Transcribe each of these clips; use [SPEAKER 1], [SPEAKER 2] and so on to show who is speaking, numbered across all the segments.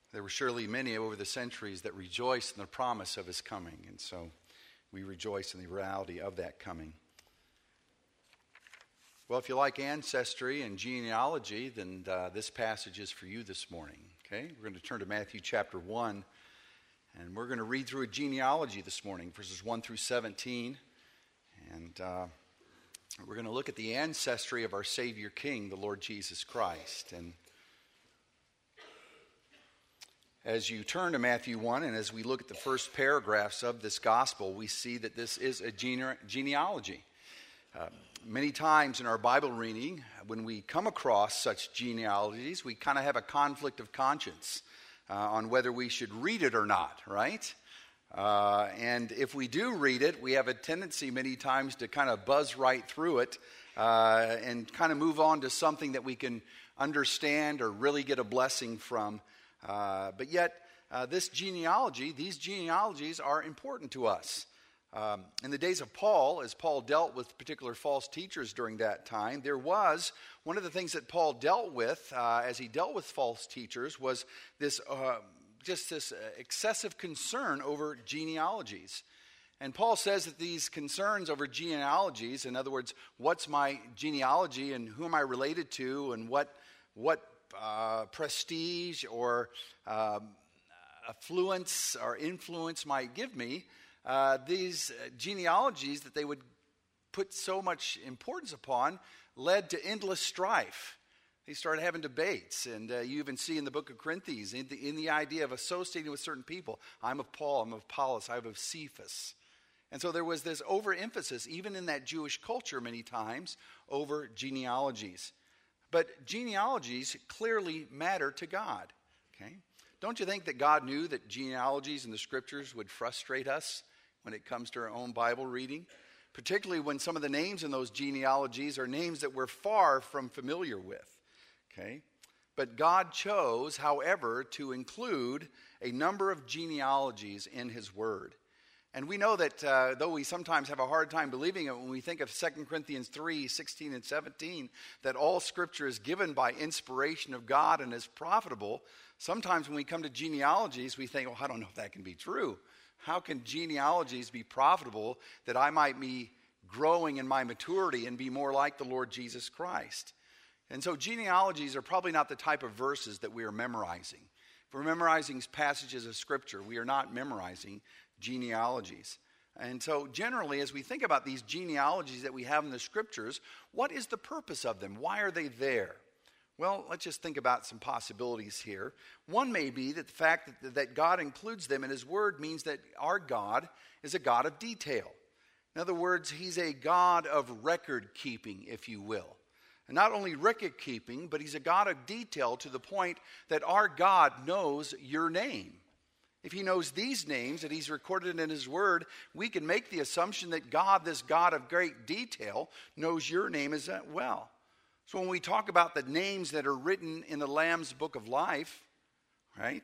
[SPEAKER 1] There were surely many over the centuries that rejoiced in the promise of his coming, and so we rejoice in the reality of that coming. Well, if you like ancestry and genealogy, then this passage is for you this morning. Okay, we're going to turn to Matthew chapter 1, and we're going to read through a genealogy this morning, verses 1 through 17, and we're going to look at the ancestry of our Savior King, the Lord Jesus Christ. And as you turn to Matthew 1, and as we look at the first paragraphs of this gospel, we see that this is a genealogy. Many times in our Bible reading, when we come across such genealogies, we kind of have a conflict of conscience on whether we should read it or not, right? And if we do read it, we have a tendency many times to kind of buzz right through it and kind of move on to something that we can understand or really get a blessing from. But yet, these genealogies are important to us. In the days of Paul, as Paul dealt with particular false teachers during that time, there was one of the things that Paul dealt with as he dealt with false teachers was this excessive concern over genealogies. And Paul says that these concerns over genealogies, in other words, what's my genealogy and who am I related to and what prestige or affluence or influence might give me, these genealogies that they would put so much importance upon led to endless strife. They started having debates, and you even see in the book of Corinthians, in the idea of associating with certain people. I'm of Paul, I'm of Apollos, I'm of Cephas. And so there was this overemphasis, even in that Jewish culture many times, over genealogies. But genealogies clearly matter to God. Okay? Don't you think that God knew that genealogies in the scriptures would frustrate us when it comes to our own Bible reading? Particularly when some of the names in those genealogies are names that we're far from familiar with. Okay? But God chose, however, to include a number of genealogies in his word. And we know that though we sometimes have a hard time believing it when we think of 2 Corinthians 3, 16 and 17, that all scripture is given by inspiration of God and is profitable, sometimes when we come to genealogies, we think, I don't know if that can be true. How can genealogies be profitable that I might be growing in my maturity and be more like the Lord Jesus Christ? And so genealogies are probably not the type of verses that we are memorizing. If we're memorizing passages of scripture, we are not memorizing genealogies. And so generally, as we think about these genealogies that we have in the scriptures, what is the purpose of them? Why are they there? Well, let's just think about some possibilities here. One may be that the fact that God includes them in his word means that our God is a God of detail. In other words, he's a God of record keeping, if you will. And not only record keeping, but he's a God of detail to the point that our God knows your name. If he knows these names that he's recorded in his word, we can make the assumption that God, this God of great detail, knows your name as well. So when we talk about the names that are written in the Lamb's Book of Life, right,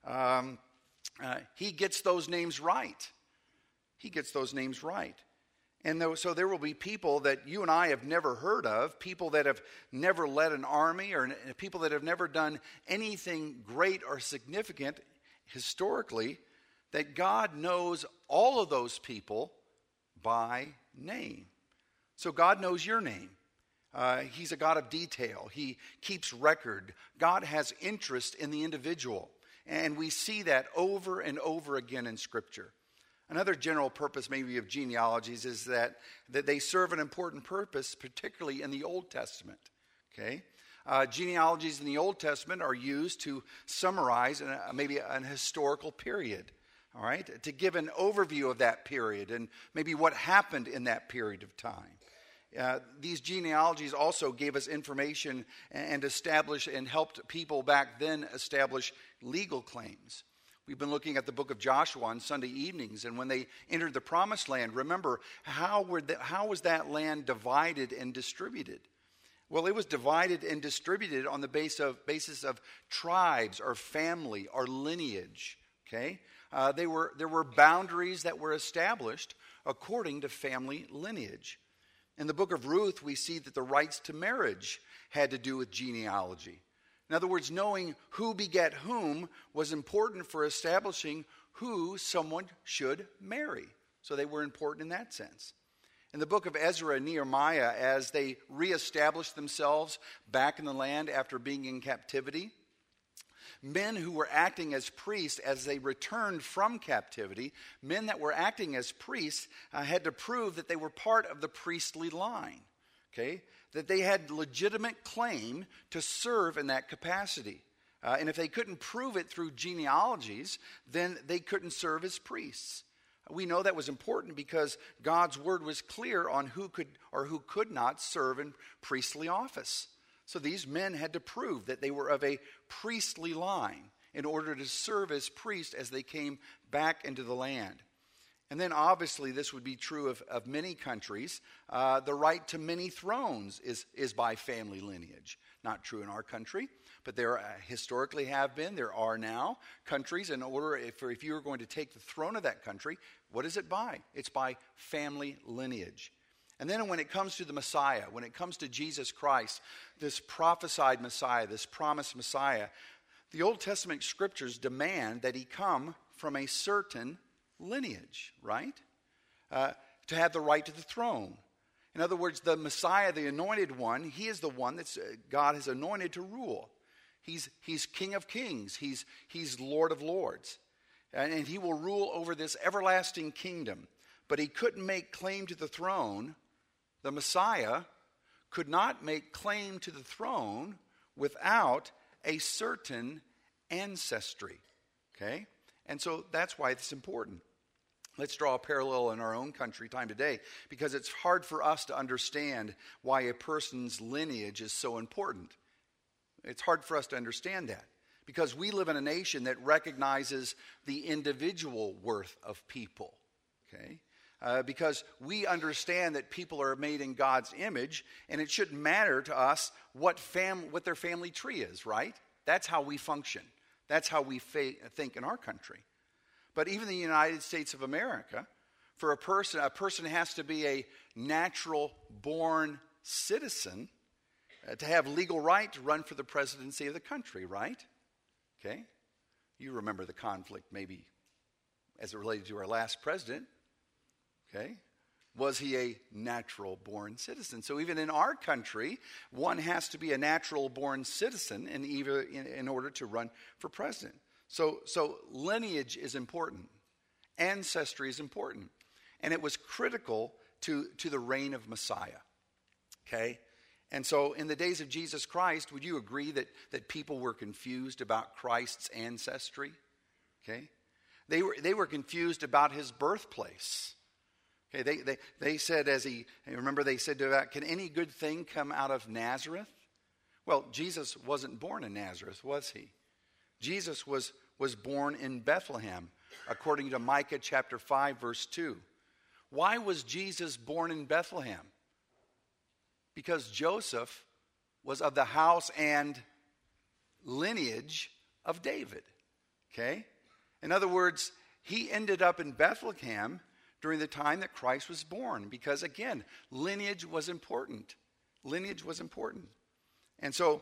[SPEAKER 1] he gets those names right. He gets those names right. And so there will be people that you and I have never heard of, people that have never led an army, or people that have never done anything great or significant historically, that God knows all of those people by name. So God knows your name. He's a God of detail. He keeps record. God has interest in the individual. And we see that over and over again in Scripture. Another general purpose maybe of genealogies is that they serve an important purpose, particularly in the Old Testament. Okay? Genealogies in the Old Testament are used to summarize maybe an historical period, all right, to give an overview of that period and maybe what happened in that period of time. These genealogies also gave us information and established and helped people back then establish legal claims. We've been looking at the book of Joshua on Sunday evenings, and when they entered the promised land, remember, how was that land divided and distributed? Well, it was divided and distributed on the basis of tribes or family or lineage. Okay, there were boundaries that were established according to family lineage. In the book of Ruth, we see that the rights to marriage had to do with genealogy. In other words, knowing who begat whom was important for establishing who someone should marry. So they were important in that sense. In the book of Ezra and Nehemiah, as they reestablished themselves back in the land after being in captivity, men who were acting as priests as they returned from captivity, men that were acting as priests had to prove that they were part of the priestly line, okay? That they had legitimate claim to serve in that capacity. And if they couldn't prove it through genealogies, then they couldn't serve as priests. We know that was important because God's word was clear on who could or who could not serve in priestly office. So these men had to prove that they were of a priestly line in order to serve as priests as they came back into the land. And then obviously this would be true of many countries. The right to many thrones is by family lineage. Not true in our country, but there historically have been, there are now countries in order, if you were going to take the throne of that country, what is it by? It's by family lineage. And then when it comes to the Messiah, when it comes to Jesus Christ, this prophesied Messiah, this promised Messiah, the Old Testament scriptures demand that he come from a certain lineage, right? To have the right to the throne. In other words, the Messiah, the anointed one, he is the one that God has anointed to rule. He's King of Kings. He's Lord of Lords. And he will rule over this everlasting kingdom. But he couldn't make claim to the throne. The Messiah could not make claim to the throne without a certain ancestry. Okay? And so that's why it's important. Let's draw a parallel in our own country time today, because it's hard for us to understand why a person's lineage is so important. It's hard for us to understand that because we live in a nation that recognizes the individual worth of people, okay? Because we understand that people are made in God's image, and it shouldn't matter to us what their family tree is, right? That's how we function. That's how we think in our country. But even the United States of America, for a person has to be a natural-born citizen to have legal right to run for the presidency of the country, right? Okay? You remember the conflict maybe as it related to our last president, okay? Was he a natural-born citizen? So even in our country, one has to be a natural-born citizen in order to run for president. So lineage is important. Ancestry is important. And it was critical to the reign of Messiah. Okay? And so in the days of Jesus Christ, would you agree that people were confused about Christ's ancestry? Okay? They were confused about his birthplace. Okay, they said they said about, can any good thing come out of Nazareth? Well, Jesus wasn't born in Nazareth, was he? Jesus was born in Bethlehem, according to Micah chapter 5, verse 2. Why was Jesus born in Bethlehem? Because Joseph was of the house and lineage of David. Okay? In other words, he ended up in Bethlehem during the time that Christ was born, because again, lineage was important. Lineage was important. And so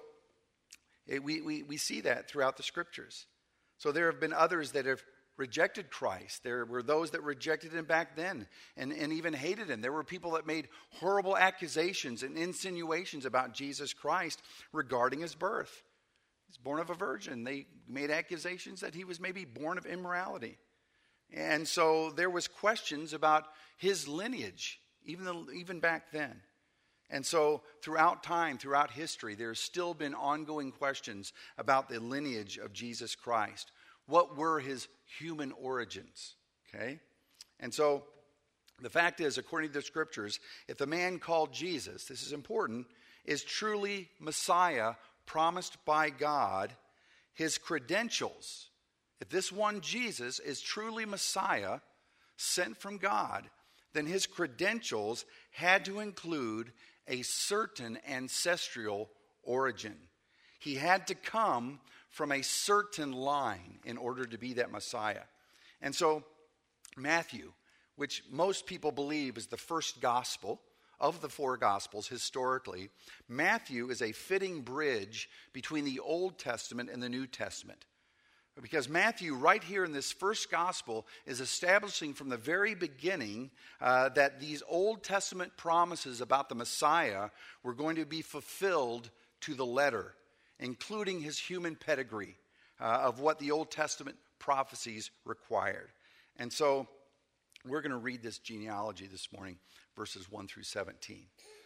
[SPEAKER 1] we see that throughout the scriptures. So there have been others that have rejected Christ. There were those that rejected him back then and even hated him. There were people that made horrible accusations and insinuations about Jesus Christ regarding his birth. He's born of a virgin. They made accusations that he was maybe born of immorality. And so there was questions about his lineage, even back then. And so throughout time, throughout history, there's still been ongoing questions about the lineage of Jesus Christ. What were his human origins? Okay? And so the fact is, according to the scriptures, if the man called Jesus, this is important, is truly Messiah promised by God, his credentials, if this one Jesus is truly Messiah sent from God, then his credentials had to include a certain ancestral origin. He had to come from a certain line in order to be that Messiah. And so Matthew, which most people believe is the first gospel of the four Gospels historically, Matthew is a fitting bridge between the Old Testament and the New Testament. Because Matthew, right here in this first Gospel, is establishing from the very beginning that these Old Testament promises about the Messiah were going to be fulfilled to the letter, including his human pedigree of what the Old Testament prophecies required. And so we're going to read this genealogy this morning, verses 1 through 17.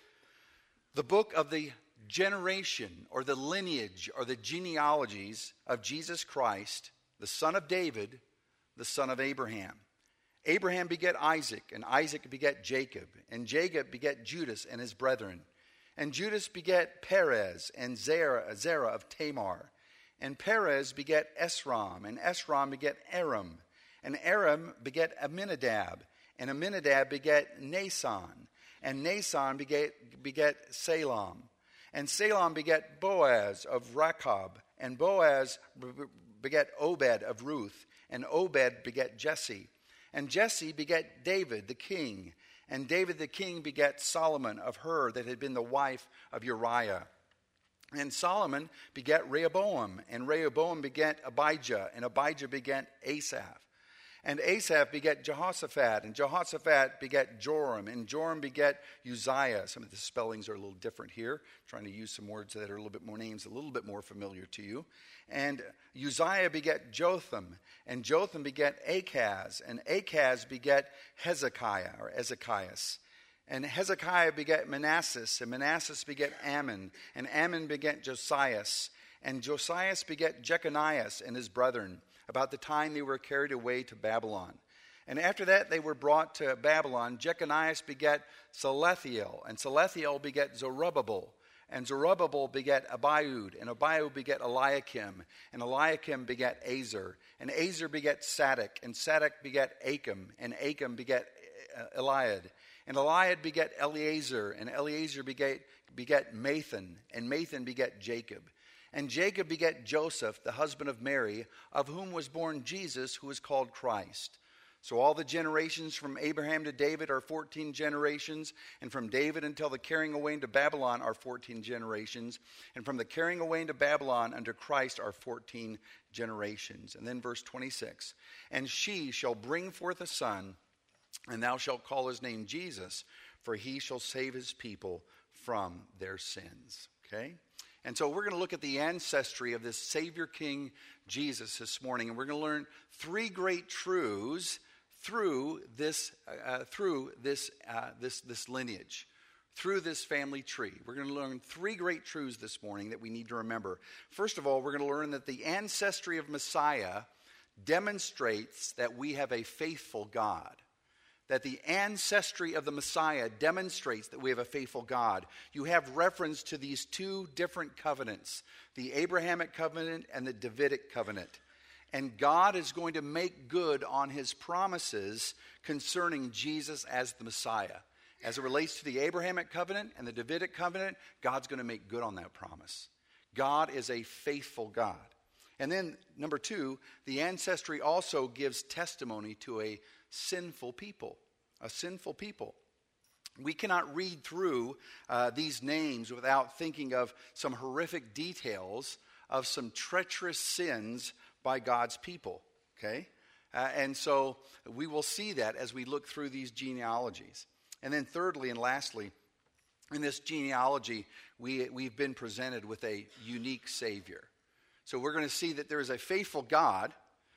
[SPEAKER 1] The book of the generation or the lineage or the genealogies of Jesus Christ, the son of David, the son of Abraham. Abraham begat Isaac, and Isaac begat Jacob, and Jacob begat Judas and his brethren. And Judas begat Perez and Zerah of Tamar. And Perez begat Esrom, and Esrom begat Aram. And Aram begat Aminadab, and Aminadab begat Nason. And Nason begat Salem. And Salem begat Boaz of Rachab, and Boaz begat Obed of Ruth, and Obed begat Jesse. And Jesse begat David the king, and David the king begat Solomon of her that had been the wife of Uriah. And Solomon begat Rehoboam, and Rehoboam begat Abijah, and Abijah begat Asaph. And Asaph begat Jehoshaphat, and Jehoshaphat begat Joram, and Joram begat Uzziah. Some of the spellings are a little different here, trying to use some words that are a little bit more names, a little bit more familiar to you. And Uzziah begat Jotham, and Jotham begat Achaz, and Achaz begat Hezekiah, or Ezekias. And Hezekiah begat Manasseh, and Manasseh begat Ammon, and Ammon begat Josias, and Josias begat Jeconias and his brethren, about the time they were carried away to Babylon. And after that they were brought to Babylon. Jeconias begat Salathiel, and Salathiel begat Zerubbabel, and Zerubbabel begat Abiud, and Abiud begat Eliakim, and Eliakim begat Azar, and Azar begat Sadoc, and Sadoc begat Achim, and Achim begat Eliad, and Eliad begat Eleazar, and Eleazar begat Mathan, and Mathan begat Jacob. And Jacob begat Joseph, the husband of Mary, of whom was born Jesus, who is called Christ. So all the generations from Abraham to David are 14 generations, and from David until the carrying away into Babylon are 14 generations, and from the carrying away into Babylon unto Christ are 14 generations. And then verse 26, and she shall bring forth a son, and thou shalt call his name Jesus, for he shall save his people from their sins. Okay? And so we're going to look at the ancestry of this Savior King Jesus this morning, and we're going to learn three great truths through this lineage, through this family tree. We're going to learn three great truths this morning that we need to remember. First of all, we're going to learn that the ancestry of Messiah demonstrates that we have a faithful God. That the ancestry of the Messiah demonstrates that we have a faithful God. You have reference to these two different covenants, the Abrahamic covenant and the Davidic covenant. And God is going to make good on his promises concerning Jesus as the Messiah. As it relates to the Abrahamic covenant and the Davidic covenant, God's going to make good on that promise. God is a faithful God. And then, number two, the ancestry also gives testimony to a sinful people, a sinful people. We cannot read through these names without thinking of some horrific details of some treacherous sins by God's people, okay? And so we will see that as we look through these genealogies. And then thirdly and lastly, in this genealogy, we've been presented with a unique Savior. So we're going to see that there is a faithful God.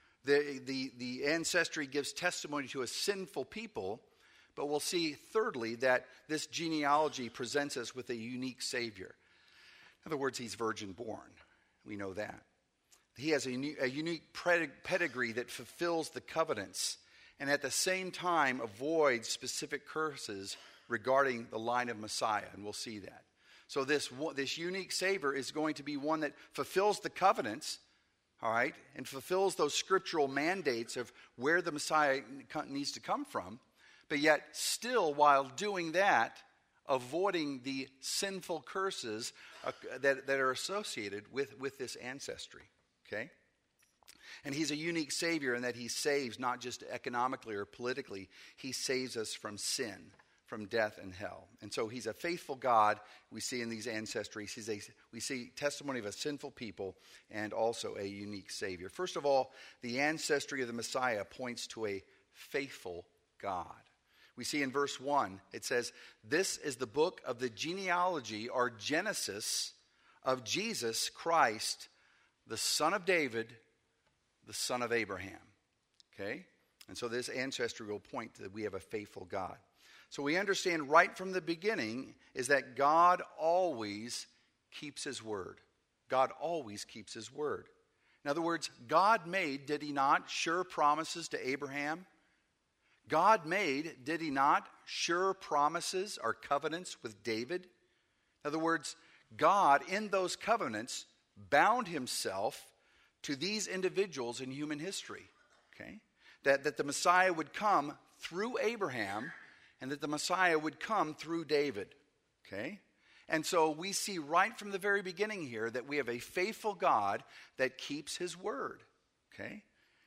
[SPEAKER 1] The ancestry gives testimony to a sinful people, but we'll see thirdly that this genealogy presents us with a unique Savior. In other words, he's virgin born. We know that. He has a unique pedigree that fulfills the covenants and at the same time avoids specific curses regarding the line of Messiah, and we'll see that. So this unique Savior is going to be one that fulfills the covenants, all right, and fulfills those scriptural mandates of where the Messiah needs to come from, but yet still, while doing that, avoiding the sinful curses that are associated with this ancestry, okay? And he's a unique Savior in that he saves not just economically or politically, he saves us from sin, from death and hell. And so he's a faithful God we see in these ancestries. We see testimony of a sinful people and also a unique Savior. First of all, the ancestry of the Messiah points to a faithful God. We see in verse 1, it says, "This is the book of the genealogy or Genesis of Jesus Christ, the son of David, the son of Abraham." Okay? And so this ancestry will point that we have a faithful God. So we understand right from the beginning is that God always keeps his word. God always keeps his word. In other words, God made, did he not, sure promises to Abraham? God made, did he not, sure promises or covenants with David? In other words, God in those covenants bound himself to these individuals in human history. Okay? That the Messiah would come through Abraham and that the Messiah would come through David. Okay? And so we see right from the very beginning here that we have a faithful God that keeps his word. Okay?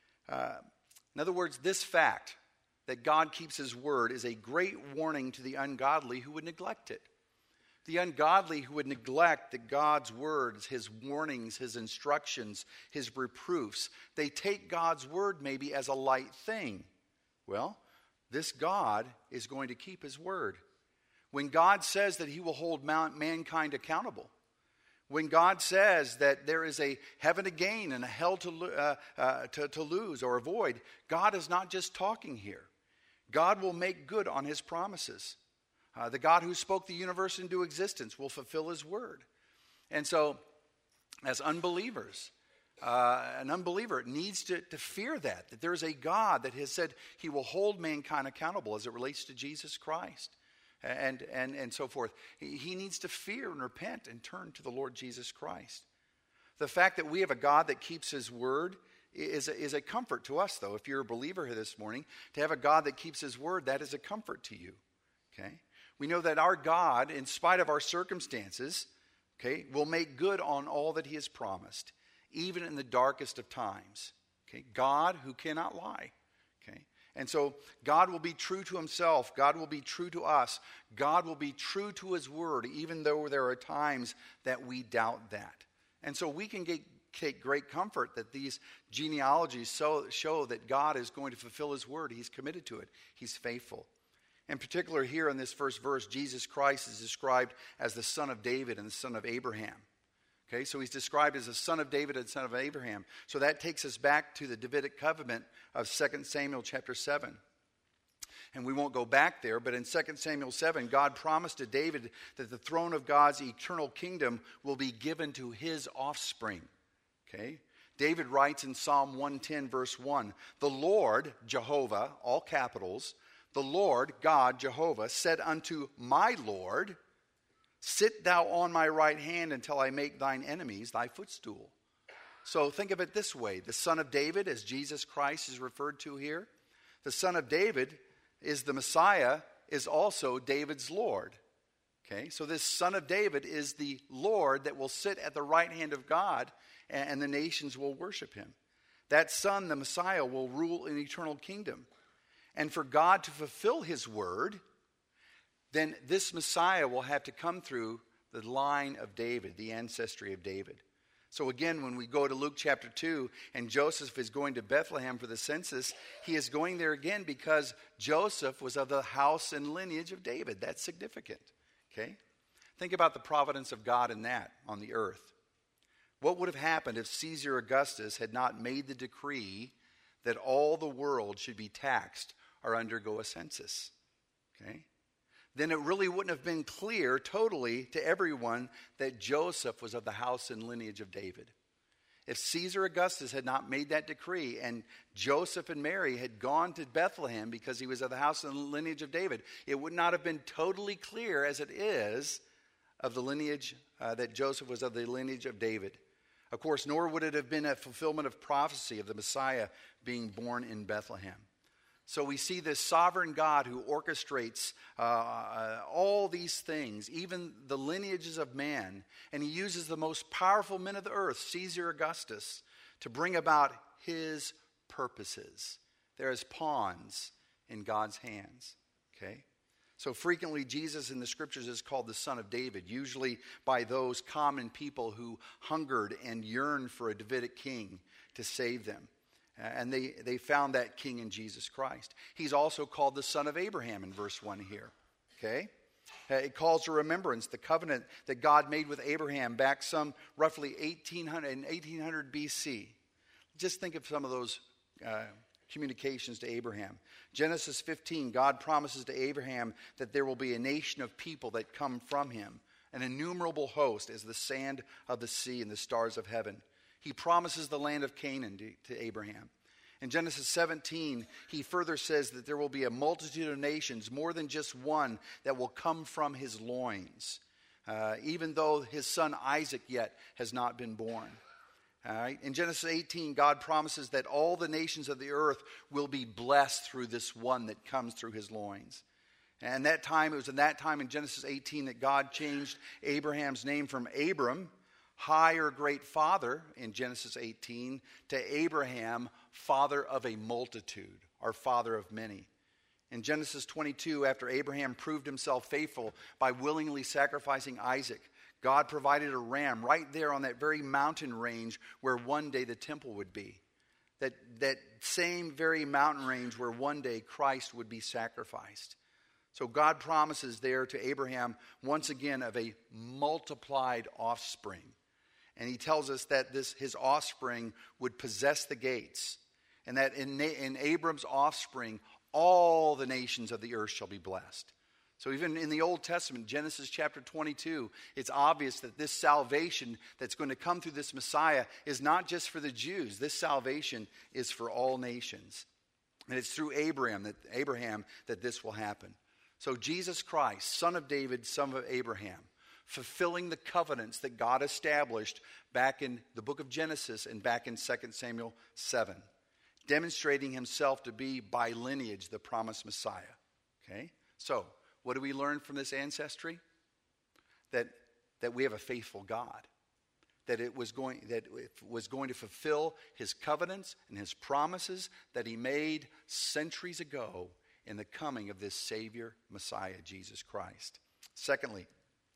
[SPEAKER 1] In other words, this fact that God keeps his word is a great warning to the ungodly who would neglect it. The ungodly who would neglect that God's words, his warnings, his instructions, his reproofs, they take God's word maybe as a light thing. Well, this God is going to keep his word. When God says that he will hold mankind accountable, when God says that there is a heaven to gain and a hell to lose or avoid, God is not just talking here. God will make good on his promises. The God who spoke the universe into existence will fulfill his word. And so, as unbelievers, an unbeliever needs to fear that there is a God that has said he will hold mankind accountable as it relates to Jesus Christ and so forth. He needs to fear and repent and turn to the Lord Jesus Christ. The fact that we have a God that keeps his word is a comfort to us, though. If you're a believer here this morning, to have a God that keeps his word, that is a comfort to you. Okay? We know that our God, in spite of our circumstances, okay, will make good on all that he has promised, even in the darkest of times. Okay? God who cannot lie. Okay? And so God will be true to himself. God will be true to us. God will be true to his word, even though there are times that we doubt that. And so we can take great comfort that these genealogies show that God is going to fulfill his word. He's committed to it. He's faithful. In particular, here in this first verse, Jesus Christ is described as the son of David and the son of Abraham. Okay, so he's described as the son of David and son of Abraham. So that takes us back to the Davidic covenant of 2 Samuel chapter 7. And we won't go back there, but in 2 Samuel 7, God promised to David that the throne of God's eternal kingdom will be given to his offspring. Okay? David writes in Psalm 110, verse 1, "The Lord, Jehovah," all capitals, "the Lord, God, Jehovah, said unto my Lord, sit thou on my right hand until I make thine enemies thy footstool." So think of it this way. The son of David, as Jesus Christ is referred to here, the son of David is the Messiah, is also David's Lord. Okay, so this son of David is the Lord that will sit at the right hand of God, and the nations will worship him. That son, the Messiah, will rule an eternal kingdom. And for God to fulfill his word, then this Messiah will have to come through the line of David, the ancestry of David. So again, when we go to Luke chapter 2 and Joseph is going to Bethlehem for the census, he is going there again because Joseph was of the house and lineage of David. That's significant. Okay? Think about the providence of God in that on the earth. What would have happened if Caesar Augustus had not made the decree that all the world should be taxed or undergo a census? Okay? Then it really wouldn't have been clear totally to everyone that Joseph was of the house and lineage of David. If Caesar Augustus had not made that decree and Joseph and Mary had gone to Bethlehem because he was of the house and lineage of David, it would not have been totally clear as it is of the lineage that Joseph was of the lineage of David. Of course, nor would it have been a fulfillment of prophecy of the Messiah being born in Bethlehem. So we see this sovereign God who orchestrates all these things, even the lineages of man, and he uses the most powerful men of the earth, Caesar Augustus, to bring about his purposes. They're as pawns in God's hands. Okay? So frequently, Jesus in the scriptures is called the Son of David, usually by those common people who hungered and yearned for a Davidic king to save them. And they found that king in Jesus Christ. He's also called the Son of Abraham in verse 1 here. Okay? It calls to remembrance the covenant that God made with Abraham back some roughly 1800 BC. Just think of some of those communications to Abraham. Genesis 15, God promises to Abraham that there will be a nation of people that come from him, an innumerable host as the sand of the sea and the stars of heaven. He promises the land of Canaan to Abraham. In Genesis 17, he further says that there will be a multitude of nations, more than just one, that will come from his loins, even though his son Isaac yet has not been born. All right. In Genesis 18, God promises that all the nations of the earth will be blessed through this one that comes through his loins. And it was in that time in Genesis 18 that God changed Abraham's name from Abram, high or great father, in Genesis 18, to Abraham, father of a multitude, or father of many. In Genesis 22, after Abraham proved himself faithful by willingly sacrificing Isaac, God provided a ram right there on that very mountain range where one day the temple would be. That same very mountain range where one day Christ would be sacrificed. So God promises there to Abraham once again of a multiplied offspring. And he tells us that his offspring would possess the gates. And that in Abram's offspring, all the nations of the earth shall be blessed. So even in the Old Testament, Genesis chapter 22, it's obvious that this salvation that's going to come through this Messiah is not just for the Jews. This salvation is for all nations. And it's through Abraham that this will happen. So Jesus Christ, son of David, son of Abraham, fulfilling the covenants that God established back in the book of Genesis and back in 2 Samuel 7, demonstrating himself to be by lineage the promised Messiah. Okay? So, what do we learn from this ancestry? That we have a faithful God. That it was going to fulfill his covenants and his promises that he made centuries ago in the coming of this Savior, Messiah, Jesus Christ. Secondly,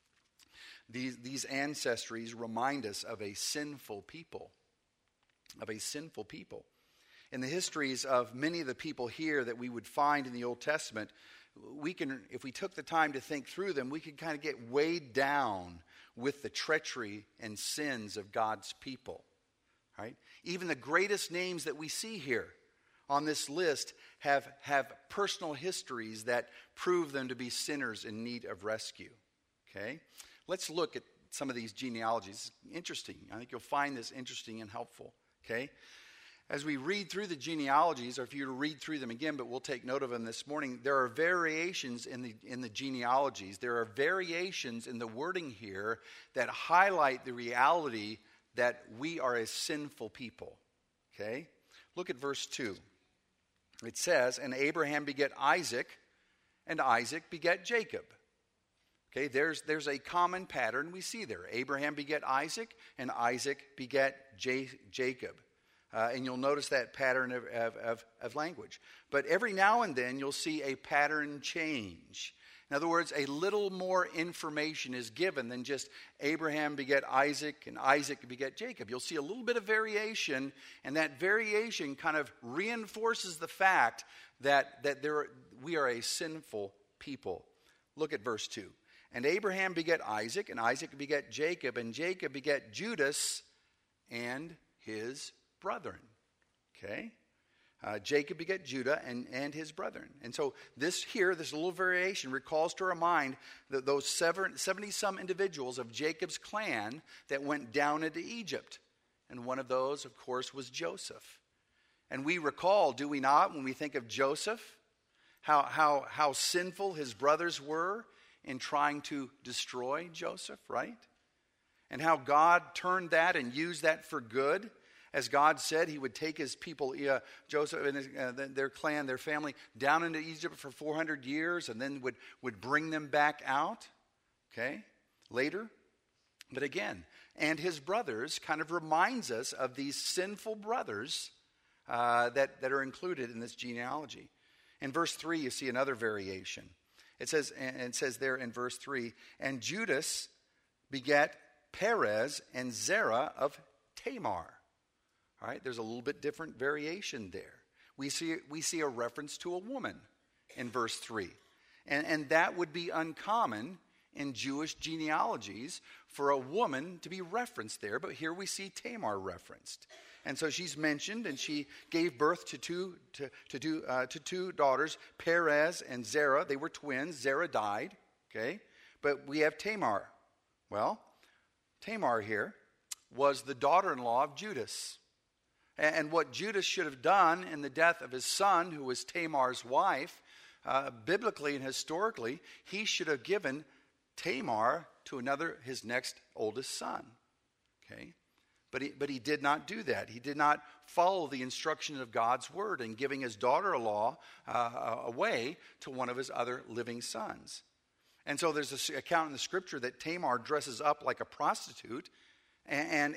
[SPEAKER 1] these ancestries remind us of a sinful people. Of a sinful people. In the histories of many of the people here that we would find in the Old Testament, if we took the time to think through them, we could kind of get weighed down with the treachery and sins of God's people. Right? Even the greatest names that we see here on this list have personal histories that prove them to be sinners in need of rescue. Okay? Let's look at some of these genealogies. Interesting. I think you'll find this interesting and helpful. Okay? As we read through the genealogies, or if you were to read through them again, but we'll take note of them this morning, there are variations in the genealogies. There are variations in the wording here that highlight the reality that we are a sinful people. Okay? Look at verse 2. It says, and Abraham beget Isaac, and Isaac beget Jacob. Okay, there's a common pattern we see there. Abraham beget Isaac, and Isaac beget Jacob. And you'll notice that pattern of language. But every now and then you'll see a pattern change. In other words, a little more information is given than just Abraham beget Isaac and Isaac beget Jacob. You'll see a little bit of variation, and that variation kind of reinforces the fact that we are a sinful people. Look at verse 2. And Abraham beget Isaac, and Isaac beget Jacob, and Jacob beget Judas and his brethren. Okay? Jacob beget Judah and his brethren. And so this little variation recalls to our mind that those 70-some individuals of Jacob's clan that went down into Egypt. And one of those, of course, was Joseph. And we recall, do we not, when we think of Joseph, how sinful his brothers were in trying to destroy Joseph, right? And how God turned that and used that for good. As God said, he would take his people, Joseph and their clan, their family, down into Egypt for 400 years and then would bring them back out, okay, later. But again, and his brothers kind of reminds us of these sinful brothers that are included in this genealogy. In verse 3, you see another variation. It says there in verse 3, and Judas begat Perez and Zerah of Tamar. All right, there's a little bit different variation there. We see a reference to a woman in verse 3. And that would be uncommon in Jewish genealogies for a woman to be referenced there. But here we see Tamar referenced. And so she's mentioned, and she gave birth to two daughters, Perez and Zerah. They were twins. Zerah died, okay? But we have Tamar. Well, Tamar here was the daughter-in-law of Judas. And what Judas should have done in the death of his son, who was Tamar's wife, biblically and historically, he should have given Tamar to his next oldest son. Okay? But he did not do that. He did not follow the instruction of God's word in giving his daughter-in-law away to one of his other living sons. And so there's this account in the scripture that Tamar dresses up like a prostitute, and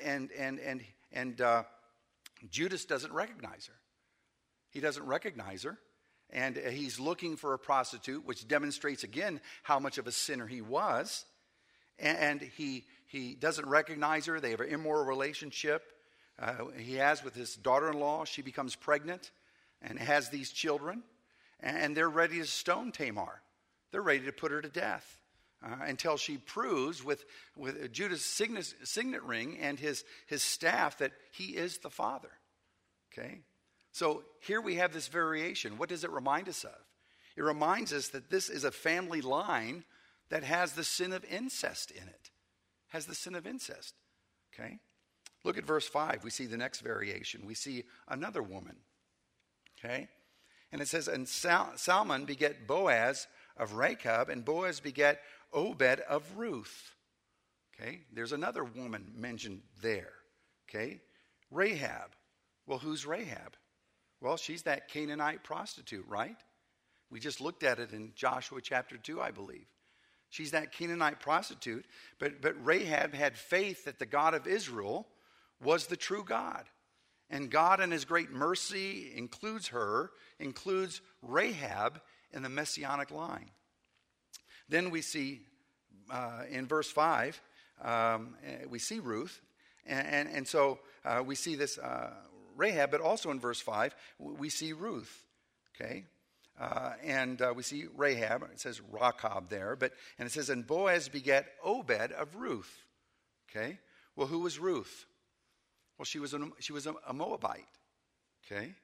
[SPEAKER 1] Judas doesn't recognize her. He doesn't recognize her, and he's looking for a prostitute, which demonstrates again how much of a sinner he was. And he doesn't recognize her. They have an immoral relationship. He has with his daughter-in-law. She becomes pregnant and has these children, and they're ready to stone Tamar. They're ready to put her to death until she proves with Judas' signet ring and his staff that he is the father. Okay? So here we have this variation. What does it remind us of? It reminds us that this is a family line that has the sin of incest in it. Has the sin of incest. Okay? Look at verse 5. We see the next variation. We see another woman. Okay? And it says, and Salmon begat Boaz of Rechab, and Boaz begat Obed of Ruth. Okay? There's another woman mentioned there. Okay? Rahab. Well, who's Rahab? Well, she's that Canaanite prostitute, right? We just looked at it in Joshua chapter 2, I believe. She's that Canaanite prostitute, but Rahab had faith that the God of Israel was the true God. And God in his great mercy includes Rahab in the messianic line. Then we see in verse 5, we see Ruth. And so we see this Rahab, but also in verse 5, we see Ruth. Okay? And we see Rahab. It says Rachab there. And it says, and Boaz begat Obed of Ruth. Okay? Well, who was Ruth? Well, she was a Moabite. Okay?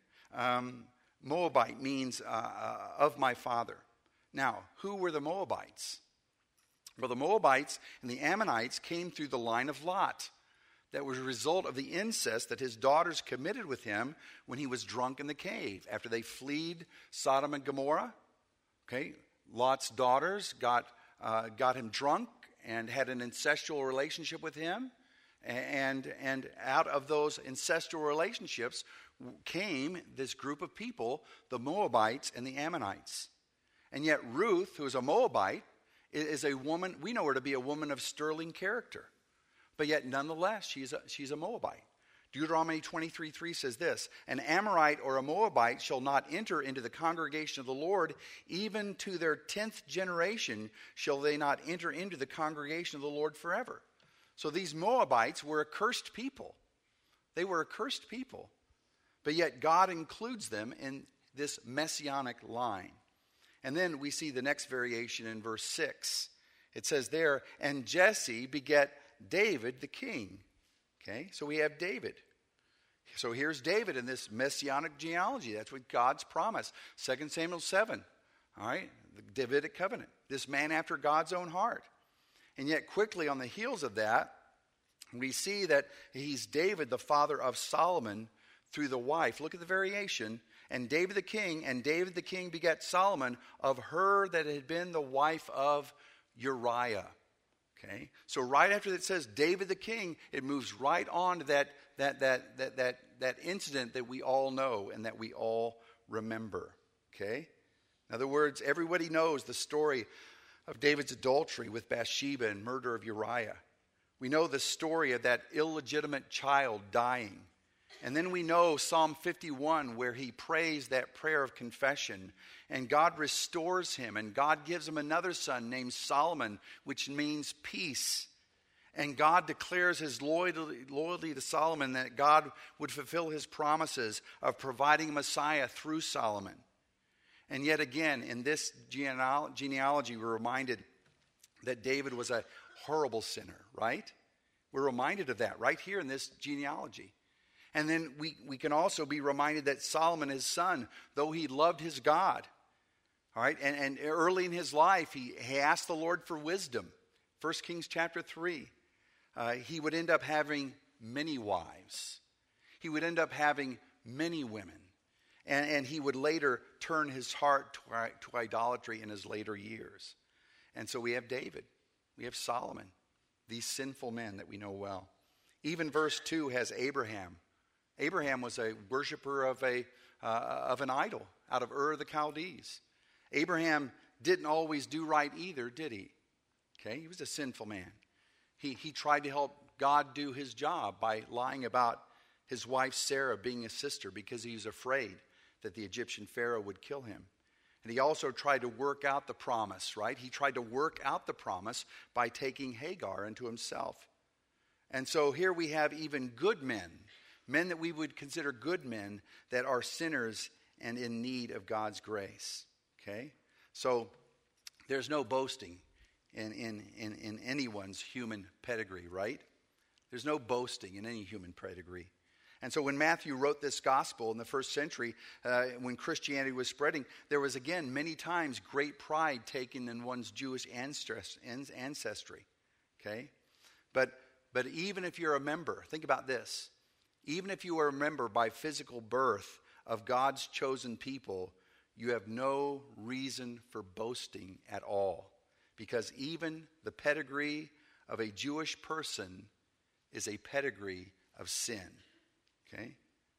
[SPEAKER 1] Moabite means of my father. Now, who were the Moabites? Well, the Moabites and the Ammonites came through the line of Lot. That was a result of the incest that his daughters committed with him when he was drunk in the cave. After they fled Sodom and Gomorrah, okay, Lot's daughters got him drunk and had an incestual relationship with him. And out of those incestual relationships came this group of people, the Moabites and the Ammonites. And yet Ruth, who is a Moabite, is a woman, we know her to be a woman of sterling character. But yet, nonetheless, she's a Moabite. Deuteronomy 23:3 says this, an Amorite or a Moabite shall not enter into the congregation of the Lord, even to their 10th generation shall they not enter into the congregation of the Lord forever. So these Moabites were a cursed people. They were a cursed people. But yet God includes them in this messianic line. And then we see the next variation in verse 6. It says there, and Jesse begat David the king. Okay, so we have David. So here's David in this messianic genealogy. That's what God's promise. 2 Samuel 7. All right, the Davidic covenant. This man after God's own heart. And yet quickly on the heels of that, we see that he's David, the father of Solomon, through the wife. Look at the variation. And David the king begat Solomon of her that had been the wife of Uriah. Okay, so right after it says David the king, it moves right on to that incident that we all know and that we all remember. Okay, in other words, everybody knows the story of David's adultery with Bathsheba and murder of Uriah. We know the story of that illegitimate child dying. And then we know Psalm 51, where he prays that prayer of confession, and God restores him, and God gives him another son named Solomon, which means peace. And God declares his loyalty to Solomon, that God would fulfill his promises of providing a Messiah through Solomon. And yet again, in this genealogy, we're reminded that David was a horrible sinner, right? We're reminded of that right here in this genealogy. And then we can also be reminded that Solomon, his son, though he loved his God, all right, and early in his life, he asked the Lord for wisdom. 1 Kings chapter 3. He would end up having many wives. He would end up having many women. And he would later turn his heart to idolatry in his later years. And so we have David. We have Solomon. These sinful men that we know well. Even verse 2 has Abraham. Abraham was a worshiper of an idol out of Ur of the Chaldees. Abraham didn't always do right either, did he? Okay, he was a sinful man. He tried to help God do his job by lying about his wife Sarah being a sister because he was afraid that the Egyptian Pharaoh would kill him. And he also tried to work out the promise, right? He tried to work out the promise by taking Hagar into himself. And so here we have even good men that we would consider good men that are sinners and in need of God's grace. Okay? So there's no boasting in anyone's human pedigree, right? There's no boasting in any human pedigree. And so when Matthew wrote this gospel in the first century, when Christianity was spreading, there was again many times great pride taken in one's Jewish ancestry. Okay? But even if you're a member, think about this. Even if you are a member by physical birth of God's chosen people, you have no reason for boasting at all. Because even the pedigree of a Jewish person is a pedigree of sin. Okay?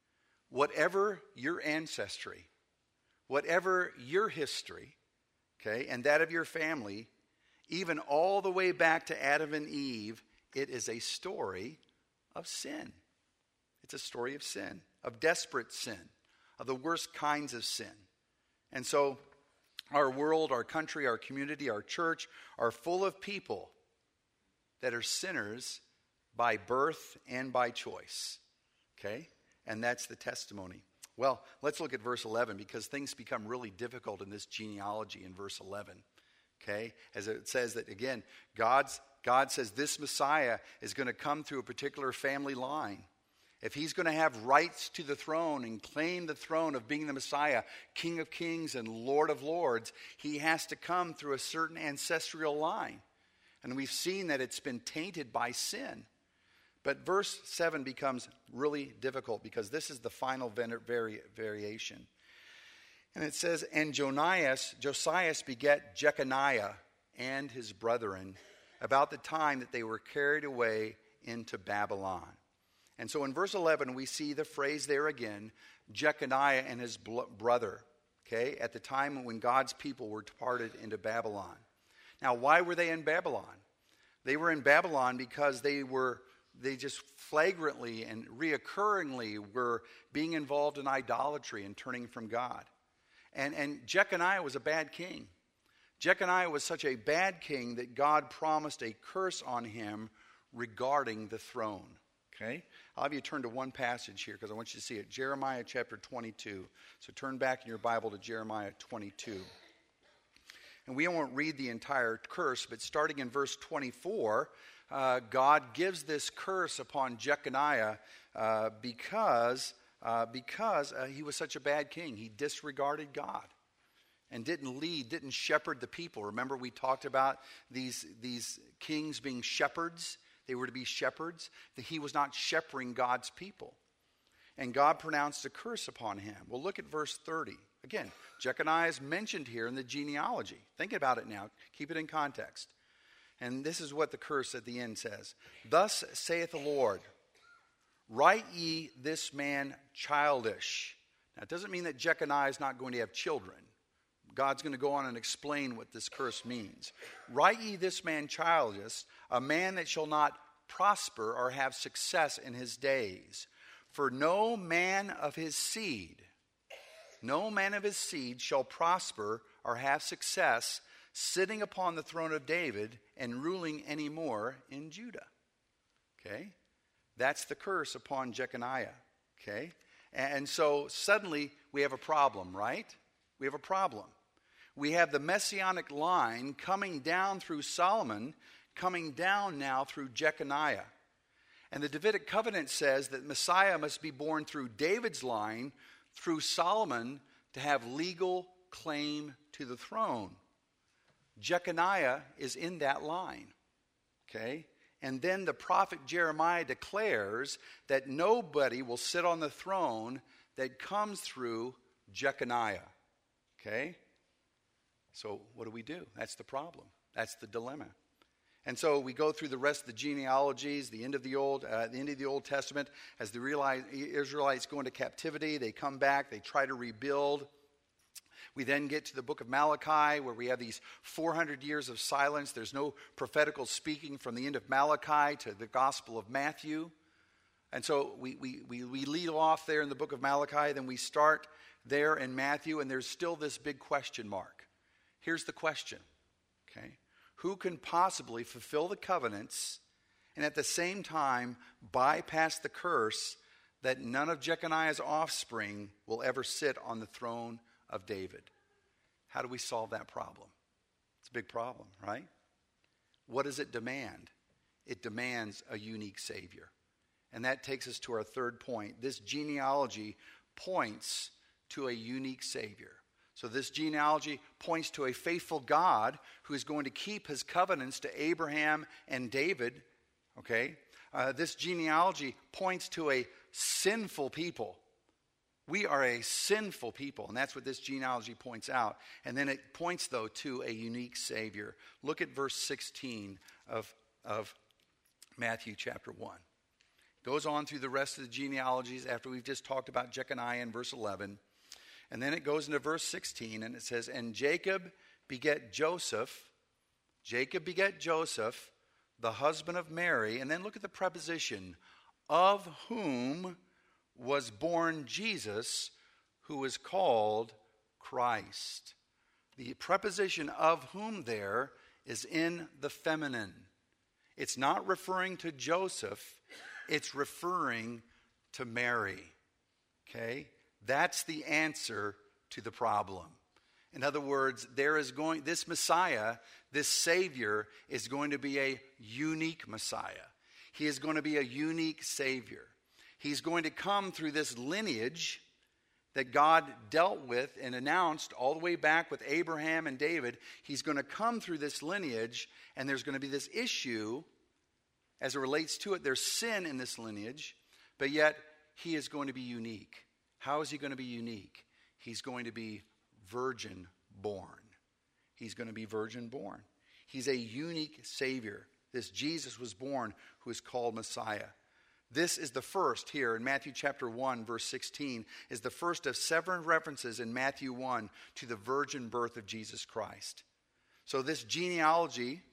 [SPEAKER 1] Whatever your ancestry, whatever your history, okay, and that of your family, even all the way back to Adam and Eve, it is a story of sin. It's a story of sin, of desperate sin, of the worst kinds of sin. And so our world, our country, our community, our church are full of people that are sinners by birth and by choice. Okay? And that's the testimony. Well, let's look at verse 11 because things become really difficult in this genealogy in verse 11. Okay? As it says that, again, God says this Messiah is going to come through a particular family line. If he's going to have rights to the throne and claim the throne of being the Messiah, King of Kings and Lord of Lords, he has to come through a certain ancestral line. And we've seen that it's been tainted by sin. But verse 7 becomes really difficult because this is the final variation. And it says, and Josias begat Jeconiah and his brethren about the time that they were carried away into Babylon. And so in verse 11, we see the phrase there again, Jeconiah and his brother, okay, at the time when God's people were departed into Babylon. Now, why were they in Babylon? They were in Babylon because they just flagrantly and reoccurringly were being involved in idolatry and turning from God. And Jeconiah was a bad king. Jeconiah was such a bad king that God promised a curse on him regarding the throne. Okay? I'll have you turn to one passage here because I want you to see it. Jeremiah chapter 22. So turn back in your Bible to Jeremiah 22. And we won't read the entire curse, but starting in verse 24, God gives this curse upon Jeconiah because he was such a bad king. He disregarded God and didn't shepherd the people. Remember we talked about these kings being shepherds. They were to be shepherds. That he was not shepherding God's people. And God pronounced a curse upon him. Well, look at verse 30. Again, Jeconiah is mentioned here in the genealogy. Think about it now. Keep it in context. And this is what the curse at the end says. Thus saith the Lord, write ye this man childish. Now, it doesn't mean that Jeconiah is not going to have children. God's going to go on and explain what this curse means. Write ye this man childish, a man that shall not prosper or have success in his days. For no man of his seed shall prosper or have success sitting upon the throne of David and ruling any more in Judah. Okay? That's the curse upon Jeconiah. Okay? And so suddenly we have a problem, right? We have a problem. We have the messianic line coming down through Solomon, coming down now through Jeconiah. And the Davidic covenant says that Messiah must be born through David's line, through Solomon, to have legal claim to the throne. Jeconiah is in that line. Okay? And then the prophet Jeremiah declares that nobody will sit on the throne that comes through Jeconiah. Okay? So what do? That's the problem. That's the dilemma. And so we go through the rest of the genealogies, the end of the Old Testament, as the Israelites go into captivity, they come back, they try to rebuild. We then get to the book of Malachi, where we have these 400 years of silence. There's no prophetical speaking from the end of Malachi to the Gospel of Matthew. And so we lead off there in the book of Malachi, then we start there in Matthew, and there's still this big question mark. Here's the question, okay? Who can possibly fulfill the covenants and at the same time bypass the curse that none of Jeconiah's offspring will ever sit on the throne of David? How do we solve that problem? It's a big problem, right? What does it demand? It demands a unique Savior. And that takes us to our third point. This genealogy points to a unique Savior. So this genealogy points to a faithful God who is going to keep his covenants to Abraham and David. Okay? This genealogy points to a sinful people. We are a sinful people, and that's what this genealogy points out. And then it points, though, to a unique Savior. Look at verse 16 of Matthew chapter 1. It goes on through the rest of the genealogies after we've just talked about Jeconiah in verse 11. And then it goes into verse 16, and it says, And Jacob begat Joseph, the husband of Mary. And then look at the preposition, of whom was born Jesus, who is called Christ. The preposition of whom there is in the feminine. It's not referring to Joseph, it's referring to Mary. Okay? That's the answer to the problem. In other words, this Messiah, this Savior, is going to be a unique Messiah. He is going to be a unique Savior. He's going to come through this lineage that God dealt with and announced all the way back with Abraham and David. He's going to come through this lineage, and there's going to be this issue as it relates to it. There's sin in this lineage, but yet he is going to be unique. How is he going to be unique? He's going to be virgin born. He's going to be virgin born. He's a unique Savior. This Jesus was born who is called Messiah. This is the first here in Matthew chapter 1, verse 16, is the first of 7 references in Matthew 1 to the virgin birth of Jesus Christ. So this genealogy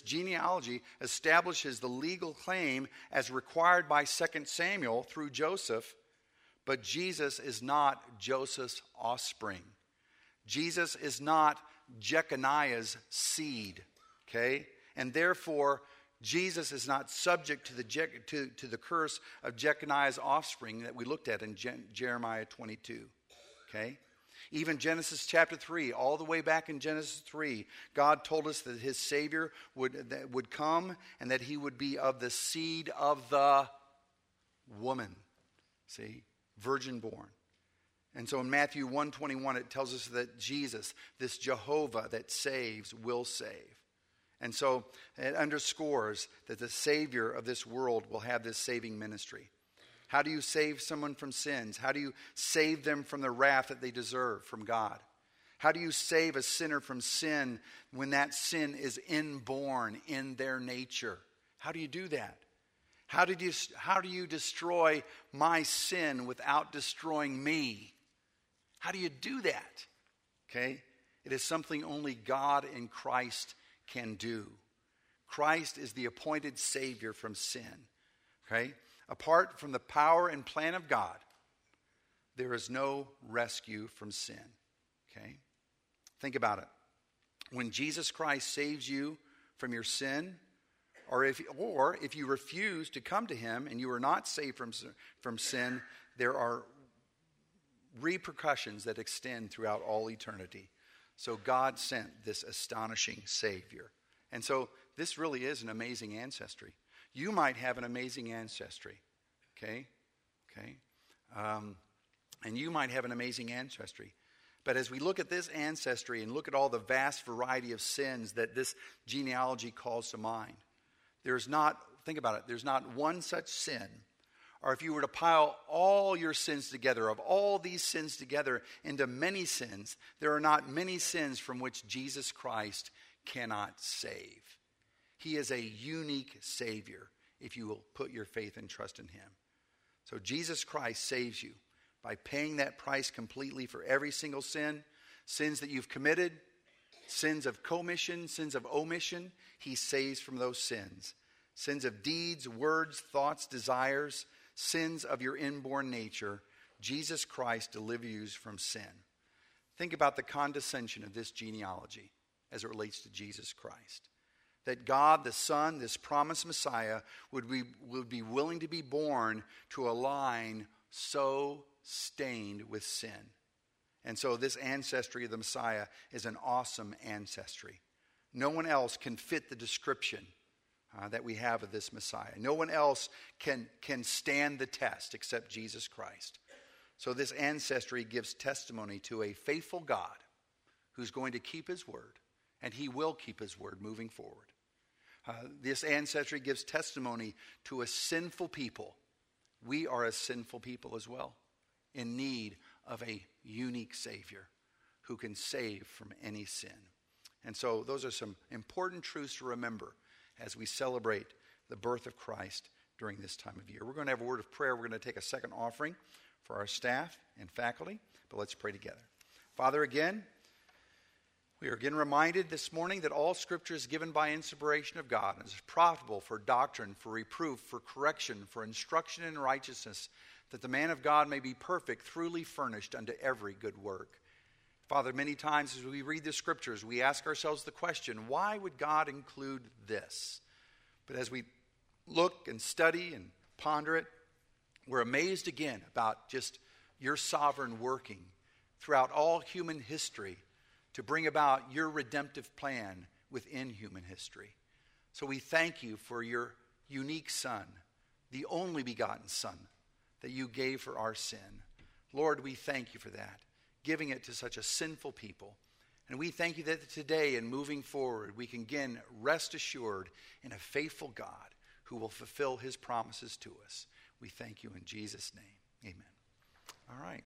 [SPEAKER 1] establishes the legal claim as required by 2 Samuel through Joseph. But Jesus is not Joseph's offspring. Jesus is not Jeconiah's seed. Okay? And therefore, Jesus is not subject to the curse of Jeconiah's offspring that we looked at in Jeremiah 22. Okay? Even Genesis chapter 3, all the way back in Genesis 3, God told us that his Savior would come and that he would be of the seed of the woman. See? Virgin born. And so in Matthew 1:21, it tells us that Jesus, this Jehovah that saves, will save. And so it underscores that the Savior of this world will have this saving ministry. How do you save someone from sins? How do you save them from the wrath that they deserve from God? How do you save a sinner from sin when that sin is inborn in their nature? How do you do that? How do you destroy my sin without destroying me? How do you do that? Okay? It is something only God in Christ can do. Christ is the appointed Savior from sin. Okay? Apart from the power and plan of God, there is no rescue from sin. Okay? Think about it. When Jesus Christ saves you from your sin, or if you refuse to come to him and you are not saved from sin, there are repercussions that extend throughout all eternity. So God sent this astonishing Savior. And so this really is an amazing ancestry. You might have an amazing ancestry. Okay? And you might have an amazing ancestry. But as we look at this ancestry and look at all the vast variety of sins that this genealogy calls to mind, think about it, there's not one such sin, or if you were to pile all your sins together, of all these sins together into many sins, there are not many sins from which Jesus Christ cannot save. He is a unique Savior if you will put your faith and trust in him. So Jesus Christ saves you by paying that price completely for every single sin, sins that you've committed, sins of commission, sins of omission. He saves from those sins. Sins of deeds, words, thoughts, desires, sins of your inborn nature. Jesus Christ delivers you from sin. Think about the condescension of this genealogy as it relates to Jesus Christ. That God the Son, this promised Messiah, would be willing to be born to a line so stained with sin. And so this ancestry of the Messiah is an awesome ancestry. No one else can fit the description that we have of this Messiah. No one else can stand the test except Jesus Christ. So this ancestry gives testimony to a faithful God who's going to keep his word, and he will keep his word moving forward. This ancestry gives testimony to a sinful people. We are a sinful people as well, in need of a unique Savior who can save from any sin. And so those are some important truths to remember as we celebrate the birth of Christ during this time of year. We're going to have a word of prayer. We're going to take a second offering for our staff and faculty, but let's pray together. Father, again, we are again reminded this morning that all Scripture is given by inspiration of God and is profitable for doctrine, for reproof, for correction, for instruction in righteousness, that the man of God may be perfect, truly furnished unto every good work. Father, many times as we read the Scriptures, we ask ourselves the question, why would God include this? But as we look and study and ponder it, we're amazed again about just your sovereign working throughout all human history to bring about your redemptive plan within human history. So we thank you for your unique Son, the only begotten Son that you gave for our sin. Lord, we thank you for that, giving it to such a sinful people. And we thank you that today and moving forward, we can again rest assured in a faithful God who will fulfill his promises to us. We thank you in Jesus' name. Amen. All right.